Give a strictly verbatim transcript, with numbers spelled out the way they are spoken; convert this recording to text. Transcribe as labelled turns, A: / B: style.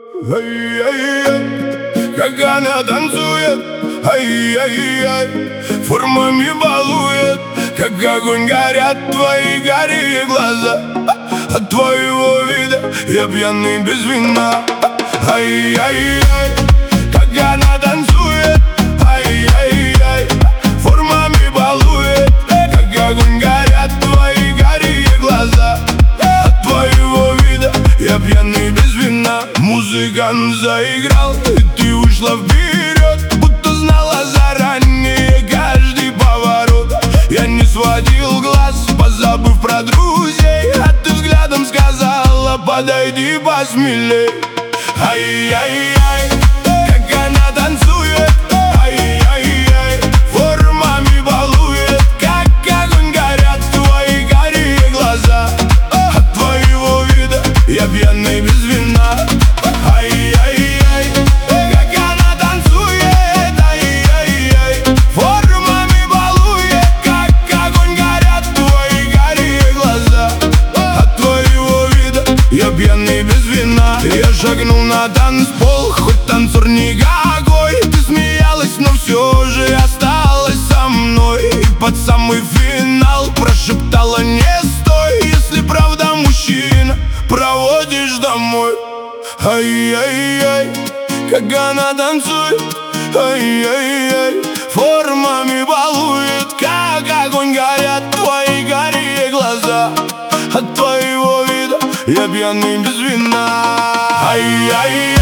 A: Ай-яй-яй, как она танцует, ай-яй-яй, формами балует, как огонь горят твои карие глаза. От твоего вида я пьяный без вина. Ай-яй-яй, как она танцует, ай-яй-яй, формами балует, как огонь горят твои карие глаза. От твоего вида я пьяный без вина. Музыкант заиграл, и ты ушла вперед, будто знала заранее каждый поворот. Я не сводил глаз, позабыв про друзей, а ты взглядом сказала: подойди посмелей. Ай-яй-яй, как она танцует, ай-яй-яй, формами балует, как огонь горят твои карие глаза. От твоего вида я пьяный без вина. Ай-яй-яй, как она танцует, ай-яй-яй, формами балует, как огонь горят твои карие глаза. От твоего вида я пьяный без вина. Я шагнул на танцпол, хоть танцор никакой. Ты смеялась, но все же осталась со мной. И под самый финал прошептала: не стой, если правда мужчина, проводишь домой. Ай-яй-яй, как она танцует, ай-яй-яй, формами балует, как огонь горят твои карие глаза. От твоего вида я пьяный без вина. Ай-яй-яй.